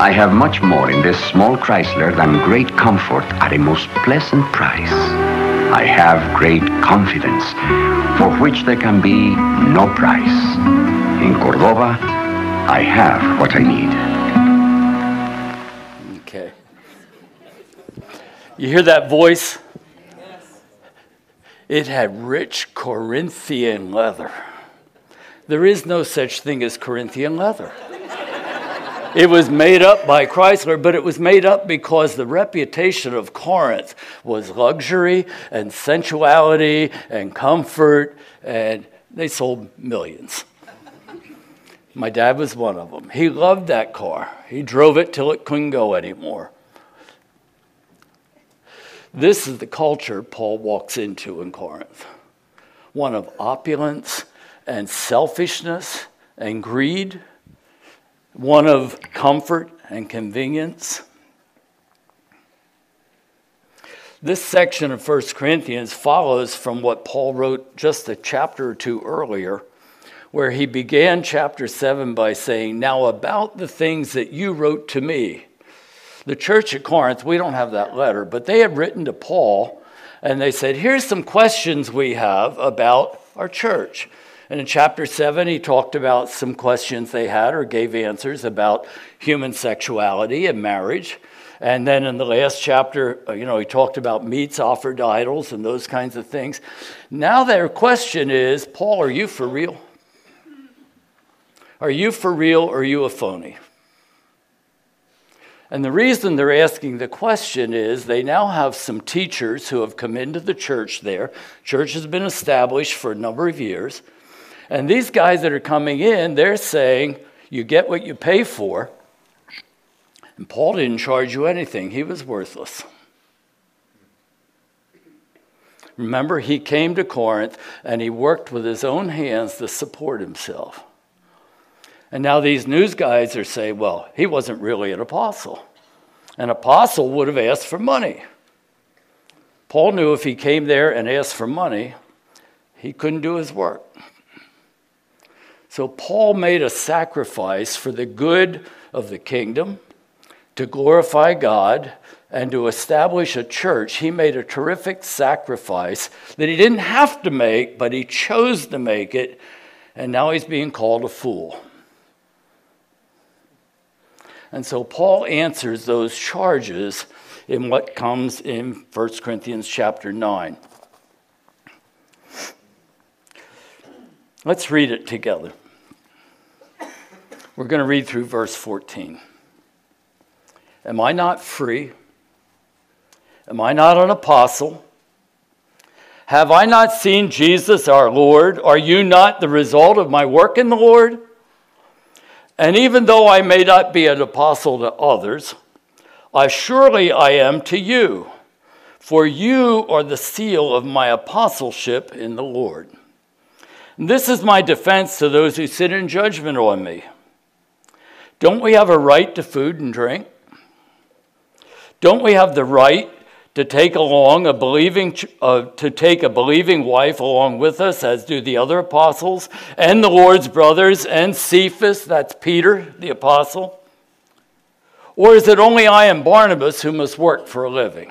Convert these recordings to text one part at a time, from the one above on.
I have much more in this small Chrysler than great comfort at a most pleasant price. I have great confidence, for which there can be no price. In Cordova, I have what I need. Okay. You hear that voice? Yes. It had rich Corinthian leather. There is no such thing as Corinthian leather. It was made up by Chrysler, but it was made up because the reputation of Corinth was luxury and sensuality and comfort, and they sold millions. My dad was one of them. He loved that car. He drove it till it couldn't go anymore. This is the culture Paul walks into in Corinth, one of opulence and selfishness and greed, one of comfort and convenience. This section of 1 Corinthians follows from what Paul wrote just a chapter or two earlier, where he began chapter 7 by saying, "Now about the things that you wrote to me." The church at Corinth, we don't have that letter, but they had written to Paul, and they said, here's some questions we have about our church. And in chapter 7, he talked about some questions they had or gave answers about human sexuality and marriage. And then in the last chapter, he talked about meats offered to idols and those kinds of things. Now their question is, Paul, are you for real? Are you for real or are you a phony? And the reason they're asking the question is they now have some teachers who have come into the church there. Church has been established for a number of years. And these guys that are coming in, they're saying, you get what you pay for. And Paul didn't charge you anything. He was worthless. Remember, he came to Corinth and he worked with his own hands to support himself. And now these news guys are saying, well, he wasn't really an apostle. An apostle would have asked for money. Paul knew if he came there and asked for money, he couldn't do his work. So Paul made a sacrifice for the good of the kingdom, to glorify God, and to establish a church. He made a terrific sacrifice that he didn't have to make, but he chose to make it, and now he's being called a fool. And so Paul answers those charges in what comes in 1 Corinthians chapter 9. Let's read it together. We're going to read through verse 14. Am I not free? Am I not an apostle? Have I not seen Jesus our Lord? Are you not the result of my work in the Lord? And even though I may not be an apostle to others, surely I am to you, for you are the seal of my apostleship in the Lord. And this is my defense to those who sit in judgment on me. Don't we have a right to food and drink? Don't we have the right to take a believing wife along with us, as do the other apostles, and the Lord's brothers, and Cephas, that's Peter, the apostle? Or is it only I and Barnabas who must work for a living?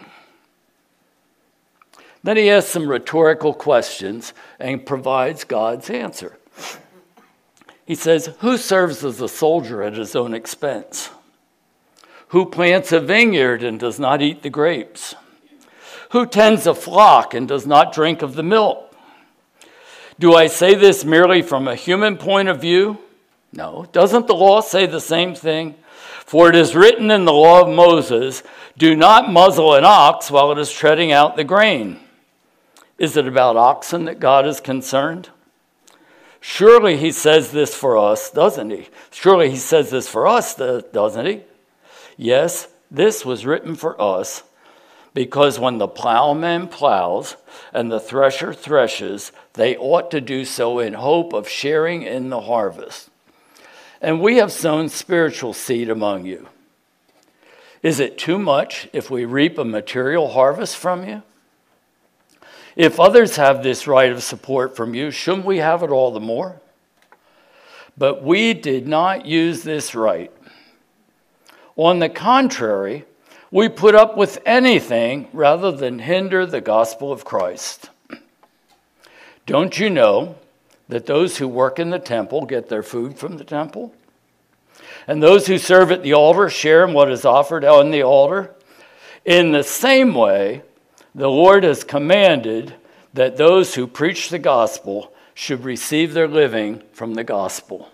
Then he asks some rhetorical questions and provides God's answer. He says, who serves as a soldier at his own expense? Who plants a vineyard and does not eat the grapes? Who tends a flock and does not drink of the milk? Do I say this merely from a human point of view? No. Doesn't the law say the same thing? For it is written in the law of Moses, do not muzzle an ox while it is treading out the grain. Is it about oxen that God is concerned? Surely he says this for us, doesn't he? Surely he says this for us, doesn't he? Yes, this was written for us, because when the plowman plows and the thresher threshes, they ought to do so in hope of sharing in the harvest. And we have sown spiritual seed among you. Is it too much if we reap a material harvest from you? If others have this right of support from you, shouldn't we have it all the more? But we did not use this right. On the contrary, we put up with anything rather than hinder the gospel of Christ. Don't you know that those who work in the temple get their food from the temple? And those who serve at the altar share in what is offered on the altar? In the same way, the Lord has commanded that those who preach the gospel should receive their living from the gospel.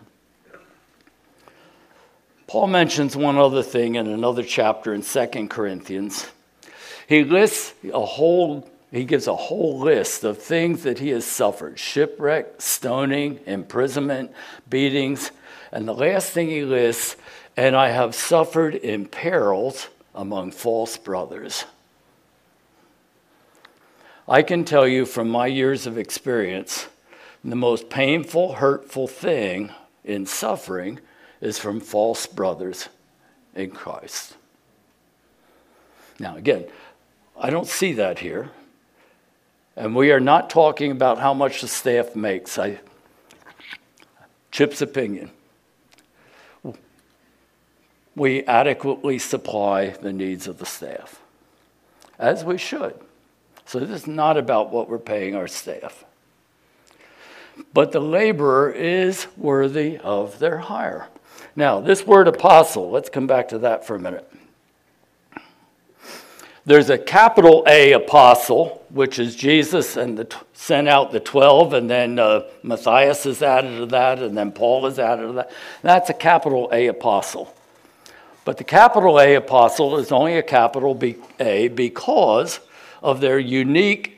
Paul mentions one other thing in another chapter in 2 Corinthians. He gives a whole list of things that he has suffered: shipwreck, stoning, imprisonment, beatings. And the last thing he lists, and I have suffered in perils among false brothers. I can tell you from my years of experience, the most painful, hurtful thing in suffering is from false brothers in Christ. Now, again, I don't see that here. And we are not talking about how much the staff makes. Chip's opinion. We adequately supply the needs of the staff, as we should. So this is not about what we're paying our staff. But the laborer is worthy of their hire. Now, this word apostle, let's come back to that for a minute. There's a capital A apostle, which is Jesus and sent out the 12, and then Matthias is added to that, and then Paul is added to that. That's a capital A apostle. But the capital A apostle is only a capital A because of their unique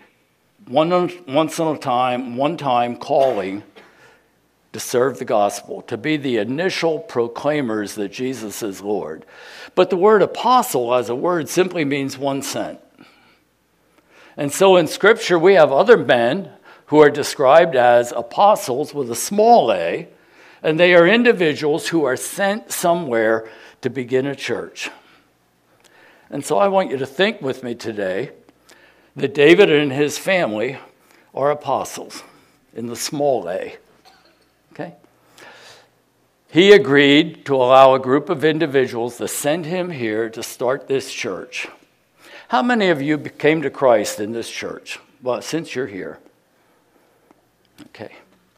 one-time calling to serve the gospel, to be the initial proclaimers that Jesus is Lord. But the word apostle as a word simply means one sent. And so in Scripture we have other men who are described as apostles with a small a, and they are individuals who are sent somewhere to begin a church. And so I want you to think with me today that David and his family are apostles in the small a. Okay? He agreed to allow a group of individuals to send him here to start this church. How many of you came to Christ in this church? Well, since you're here. Okay.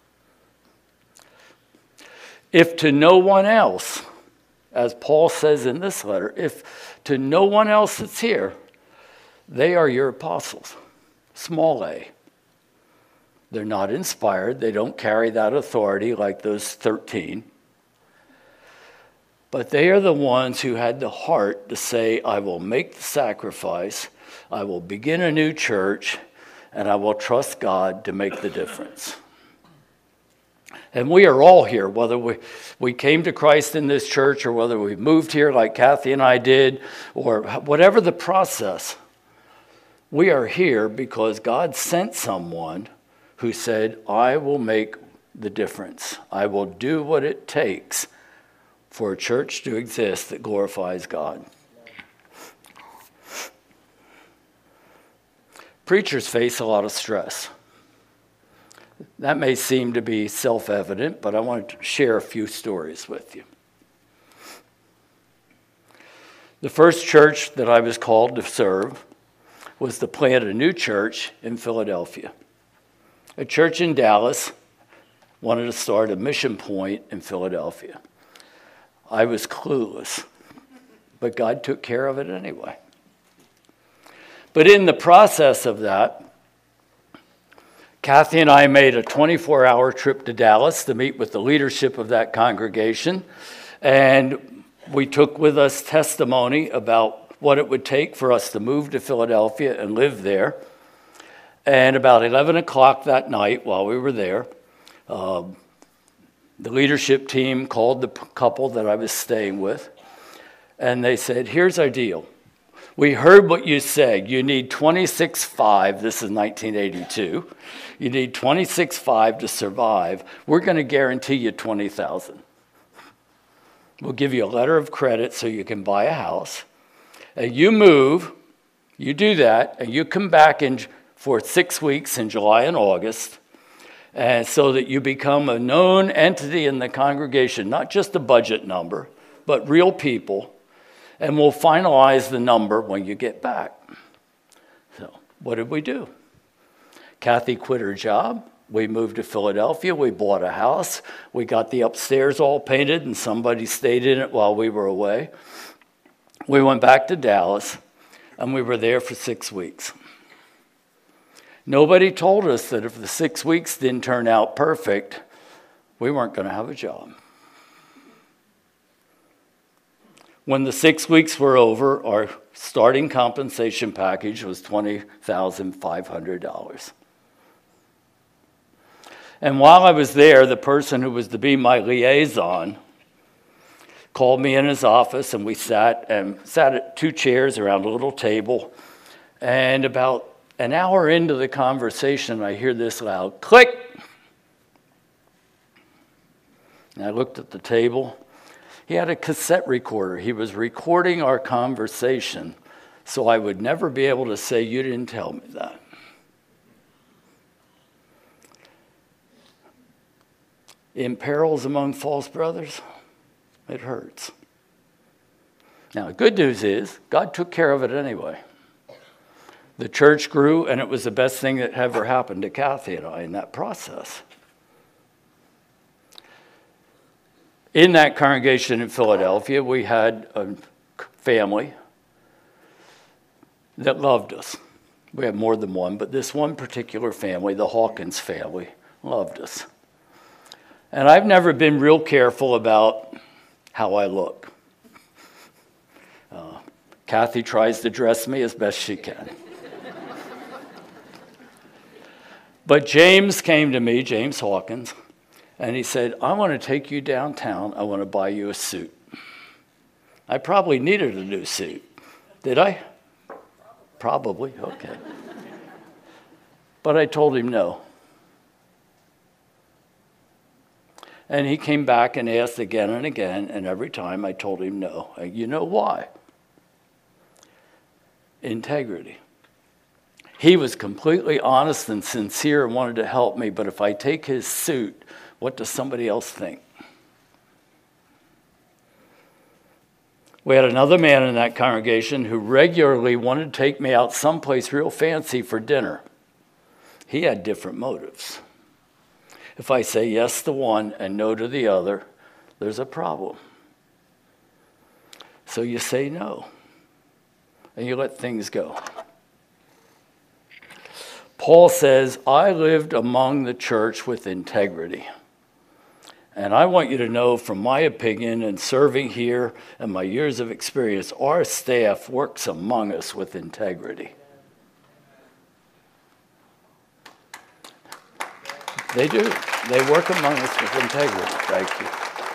If to no one else, as Paul says in this letter, if to no one else that's here, they are your apostles. Small a. They're not inspired. They don't carry that authority like those 13. But they are the ones who had the heart to say, I will make the sacrifice, I will begin a new church, and I will trust God to make the difference. And we are all here, whether we came to Christ in this church or whether we moved here like Kathy and I did, or whatever the process. We are here because God sent someone who said, I will make the difference. I will do what it takes for a church to exist that glorifies God. Preachers face a lot of stress. That may seem to be self-evident, but I want to share a few stories with you. The first church that I was called to serve was to plant a new church in Philadelphia. A church in Dallas wanted to start a mission point in Philadelphia. I was clueless, but God took care of it anyway. But in the process of that, Kathy and I made a 24-hour trip to Dallas to meet with the leadership of that congregation, and we took with us testimony about what it would take for us to move to Philadelphia and live there. And about 11 o'clock that night while we were there, the leadership team called the couple that I was staying with, and they said, here's our deal. We heard what you said. You need $26,500. This is 1982. You need $26,500 to survive. We're going to guarantee you $20,000. We'll give you a letter of credit so you can buy a house. And you move, you do that, and you come back for 6 weeks in July and August, and so that you become a known entity in the congregation, not just a budget number, but real people. and we'll finalize the number when you get back. So what did we do? Kathy quit her job. We moved to Philadelphia. We bought a house. We got the upstairs all painted, and somebody stayed in it while we were away. We went back to Dallas, and we were there for 6 weeks. Nobody told us that if the 6 weeks didn't turn out perfect, we weren't going to have a job. When the 6 weeks were over, our starting compensation package was $20,500. And while I was there, the person who was to be my liaison called me in his office, and we sat at 2 chairs around a little table. And about an hour into the conversation, I hear this loud click. And I looked at the table. He had a cassette recorder. He was recording our conversation, so I would never be able to say, "You didn't tell me that." In perils among false brothers, it hurts. Now, the good news is God took care of it anyway. The church grew, and it was the best thing that ever happened to Kathy and I in that process. In that congregation in Philadelphia, we had a family that loved us. We had more than one, but this one particular family, the Hawkins family, loved us. And I've never been real careful about how I look. Kathy tries to dress me as best she can. But James came to me, James Hawkins, and he said, "I want to take you downtown. I want to buy you a suit." I probably needed a new suit. Did I? Probably, okay. But I told him no. And he came back and asked again and again, and every time I told him no. You know why? Integrity. He was completely honest and sincere and wanted to help me, but if I take his suit, what does somebody else think? We had another man in that congregation who regularly wanted to take me out someplace real fancy for dinner. He had different motives. If I say yes to one and no to the other, there's a problem. So you say no, and you let things go. Paul says, "I lived among the church with integrity." And I want you to know, from my opinion and serving here and my years of experience, our staff works among us with integrity. They do. They work among us with integrity. Thank you.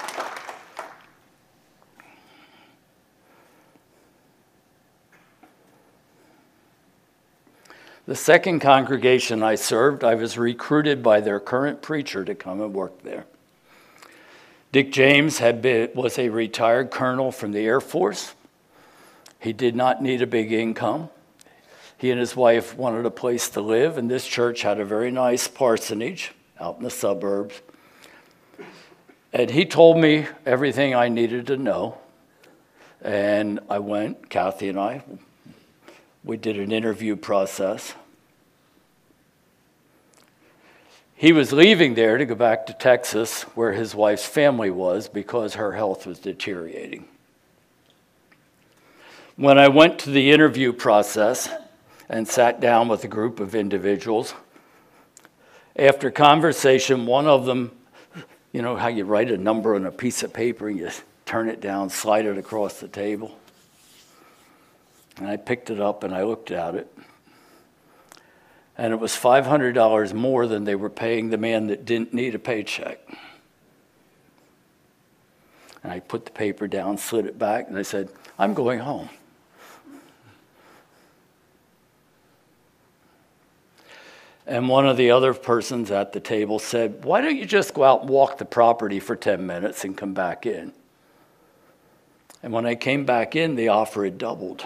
The second congregation I served, I was recruited by their current preacher to come and work there. Dick James was a retired colonel from the Air Force. He did not need a big income. He and his wife wanted a place to live, and this church had a very nice parsonage out in the suburbs. And he told me everything I needed to know. And I went, Kathy and I, we did an interview process. He was leaving there to go back to Texas, where his wife's family was, because her health was deteriorating. When I went to the interview process and sat down with a group of individuals, after conversation, one of them, you know how you write a number on a piece of paper and you turn it down, slide it across the table? And I picked it up and I looked at it. And it was $500 more than they were paying the man that didn't need a paycheck. And I put the paper down, slid it back, and I said, "I'm going home." And one of the other persons at the table said, "Why don't you just go out and walk the property for 10 minutes and come back in?" And when I came back in, the offer had doubled.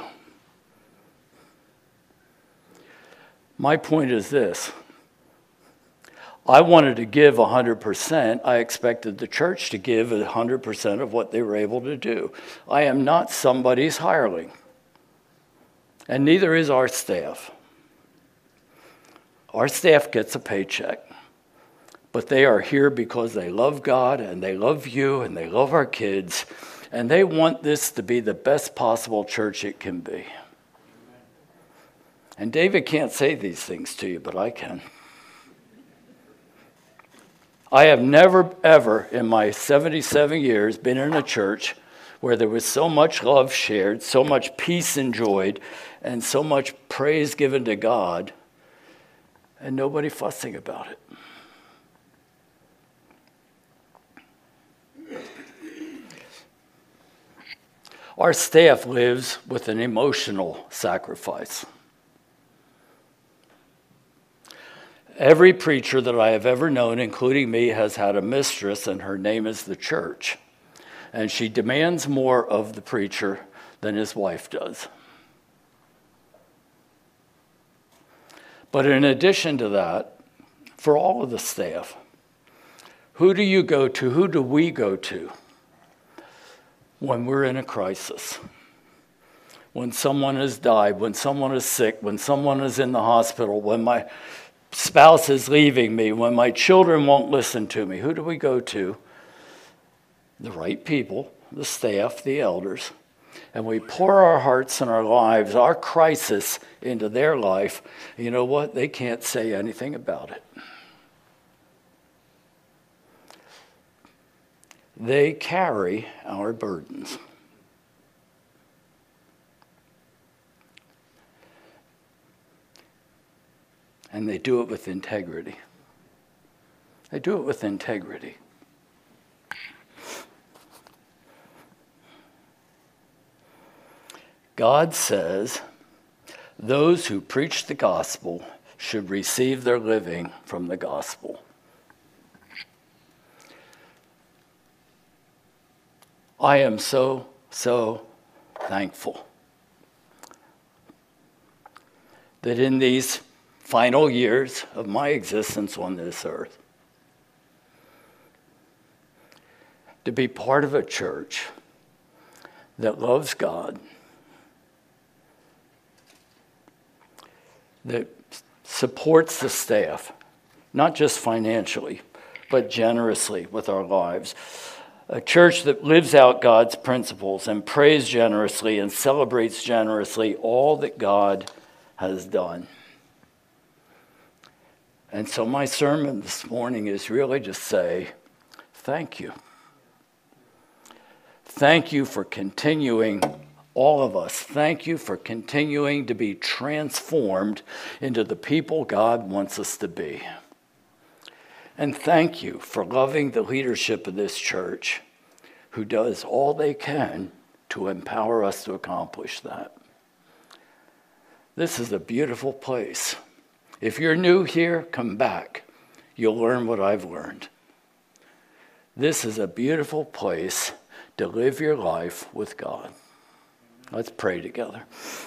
My point is this: I wanted to give 100%. I expected the church to give 100% of what they were able to do. I am not somebody's hireling, and neither is our staff. Our staff gets a paycheck, but they are here because they love God and they love you and they love our kids, and they want this to be the best possible church it can be. And David can't say these things to you, but I can. I have never, ever in my 77 years been in a church where there was so much love shared, so much peace enjoyed, and so much praise given to God, and nobody fussing about it. Our staff lives with an emotional sacrifice. Every preacher that I have ever known, including me, has had a mistress, and her name is the church. And she demands more of the preacher than his wife does. But in addition to that, for all of the staff, who do you go to? Who do we go to when we're in a crisis? When someone has died, when someone is sick, when someone is in the hospital, when my spouse is leaving me, when my children won't listen to me, who do we go to? The right people, the staff, the elders. And we pour our hearts and our lives, our crisis into their life. You know what? They can't say anything about it. They carry our burdens. And they do it with integrity. They do it with integrity. God says those who preach the gospel should receive their living from the gospel. I am so thankful that in these final years of my existence on this earth, to be part of a church that loves God, that supports the staff, not just financially, but generously with our lives. A church that lives out God's principles and prays generously and celebrates generously all that God has done. And so my sermon this morning is really to say, thank you. Thank you for continuing, all of us, thank you for continuing to be transformed into the people God wants us to be. And thank you for loving the leadership of this church, who does all they can to empower us to accomplish that. This is a beautiful place. If you're new here, come back. You'll learn what I've learned. This is a beautiful place to live your life with God. Let's pray together.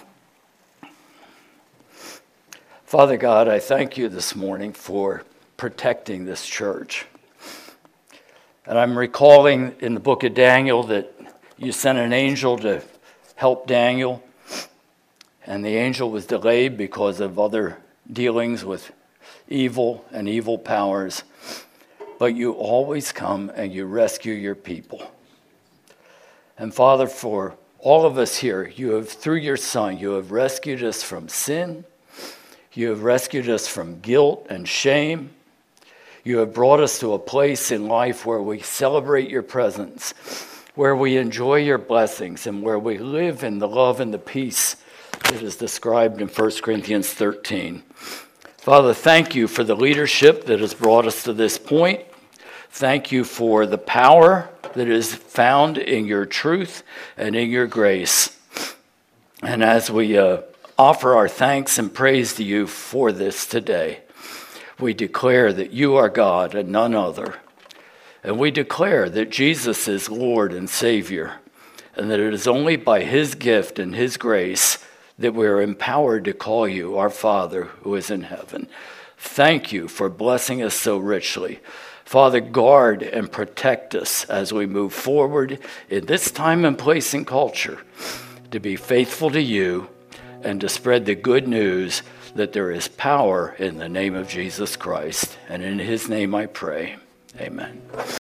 Father God, I thank you this morning for protecting this church. And I'm recalling in the book of Daniel that you sent an angel to help Daniel, and the angel was delayed because of other dealings with evil and evil powers. But you always come and you rescue your people. And Father, for all of us here, you have, through your Son, you have rescued us from sin. You have rescued us from guilt and shame. You have brought us to a place in life where we celebrate your presence, where we enjoy your blessings, and where we live in the love and the peace that is described in 1 Corinthians 13. Father, thank you for the leadership that has brought us to this point. Thank you for the power that is found in your truth and in your grace. And as we offer our thanks and praise to you for this today, we declare that you are God and none other. And we declare that Jesus is Lord and Savior, and that it is only by his gift and his grace that we are empowered to call you our Father who is in heaven. Thank you for blessing us so richly. Father, guard and protect us as we move forward in this time and place and culture to be faithful to you and to spread the good news that there is power in the name of Jesus Christ. And in his name I pray. Amen.